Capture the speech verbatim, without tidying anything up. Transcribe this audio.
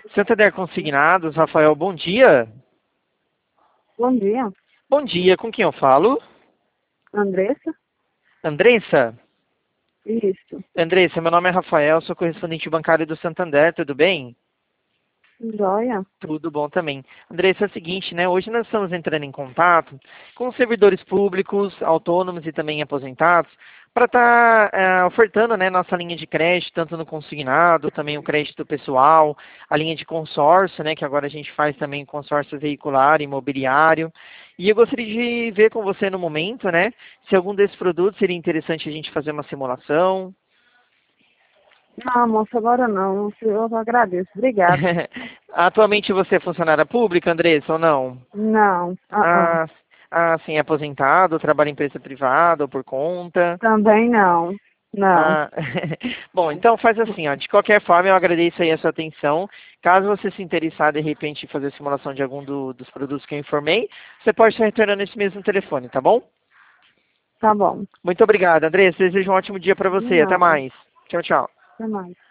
Santander Consignados, Rafael, bom dia. Bom dia. Bom dia, com quem eu falo? Andressa? Andressa? Isso. Andressa, meu nome é Rafael, sou correspondente bancário do Santander, tudo bem? Joia. Tudo bom também. Andressa, é o seguinte, né? Hoje nós estamos entrando em contato com servidores públicos, autônomos e também aposentados, para estar tá, uh, ofertando, né, nossa linha de crédito, tanto no consignado, também o crédito pessoal, a linha de consórcio, né, que agora a gente faz também consórcio veicular, imobiliário. E eu gostaria de ver com você no momento, né, se algum desses produtos seria interessante a gente fazer uma simulação. Não, moça, agora não. Eu agradeço. Obrigada. Atualmente você é funcionária pública, Andressa, ou não? Não. Uh -uh. Ah, ah, sim, aposentado, trabalha em empresa privada ou por conta? Também não. Não. Ah, bom, então faz assim, ó, de qualquer forma eu agradeço aí a sua atenção. Caso você se interessar de repente em fazer a simulação de algum do, dos produtos que eu informei, você pode estar retornando esse mesmo telefone, tá bom? Tá bom. Muito obrigado, Andressa. Desejo um ótimo dia para De você. Até nada. mais. Tchau, tchau. Até mais.